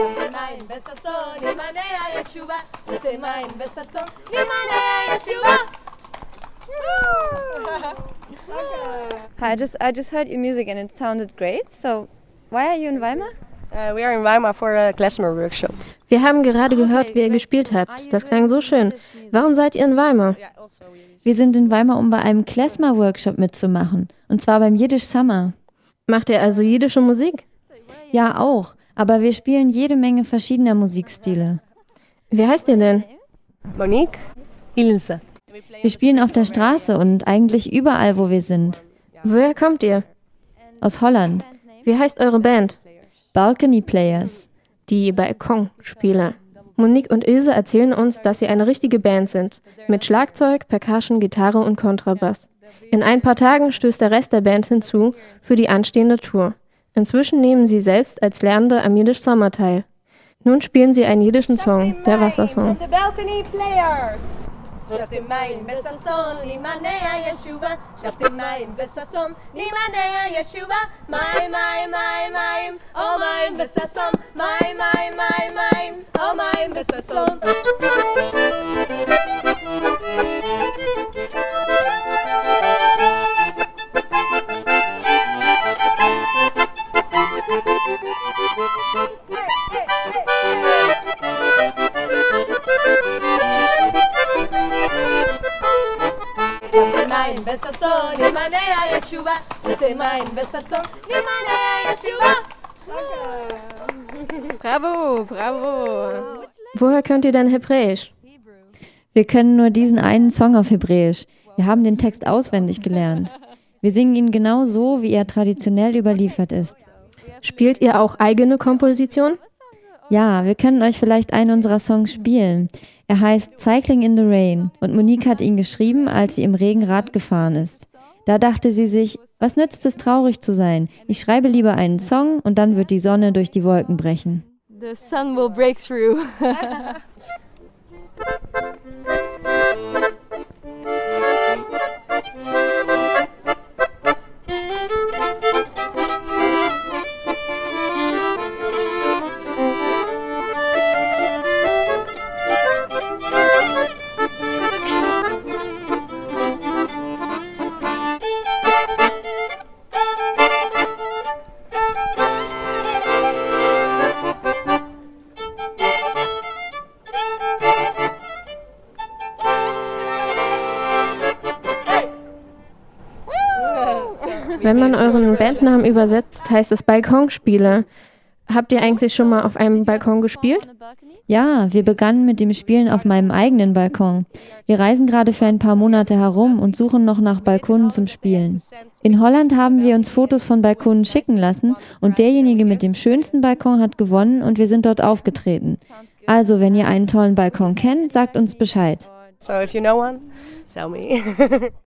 Hi, I just heard your music and it sounded great. So, why are you in Weimar? We are in Weimar for a klezmer workshop. Wir haben gerade gehört, wie ihr gespielt habt. Das klang so schön. Warum seid ihr in Weimar? Wir sind in Weimar, um bei einem Klezmer-Workshop mitzumachen. Und zwar beim Yiddish Summer. Macht ihr also jiddische Musik? Ja, auch. Aber wir spielen jede Menge verschiedener Musikstile. Wie heißt ihr denn? Monique Ilse. Wir spielen auf der Straße und eigentlich überall, wo wir sind. Woher kommt ihr? Aus Holland. Wie heißt eure Band? Balcony Players. Die Balkonspieler. Monique und Ilse erzählen uns, dass sie eine richtige Band sind. Mit Schlagzeug, Percussion, Gitarre und Kontrabass. In ein paar Tagen stößt der Rest der Band hinzu für die anstehende Tour. Inzwischen nehmen sie selbst als Lernende am Yiddish Sommer teil. Nun spielen sie einen jiddischen Song, der Wassersong. The Balcony Players. שבתי מים בששון, לימניה ישובה. שבתי מים בששון, לימניה ישובה. מים, מים, מים, מים, או מים בששון. מים, מים, מים, מים, או מים בששון. מים בששון, לימניה ישובה. שבתי מים בששון, לימניה ישובה. Bravo, bravo. Woher könnt ihr denn Hebräisch? Wir können nur diesen einen Song auf Hebräisch. Wir haben den Text auswendig gelernt. Wir singen ihn genau so, wie er traditionell überliefert ist. Spielt ihr auch eigene Kompositionen? Ja, wir können euch vielleicht einen unserer Songs spielen. Er heißt Cycling in the Rain und Monique hat ihn geschrieben, als sie im Regen Rad gefahren ist. Da dachte sie sich, was nützt es, traurig zu sein? Ich schreibe lieber einen Song und dann wird die Sonne durch die Wolken brechen. The sun will break through. Wenn man euren Bandnamen übersetzt, heißt es Balkonspieler. Habt ihr eigentlich schon mal auf einem Balkon gespielt? Ja, wir begannen mit dem Spielen auf meinem eigenen Balkon. Wir reisen gerade für ein paar Monate herum und suchen noch nach Balkonen zum Spielen. In Holland haben wir uns Fotos von Balkonen schicken lassen und derjenige mit dem schönsten Balkon hat gewonnen und wir sind dort aufgetreten. Also, wenn ihr einen tollen Balkon kennt, sagt uns Bescheid. So if you know one, tell me.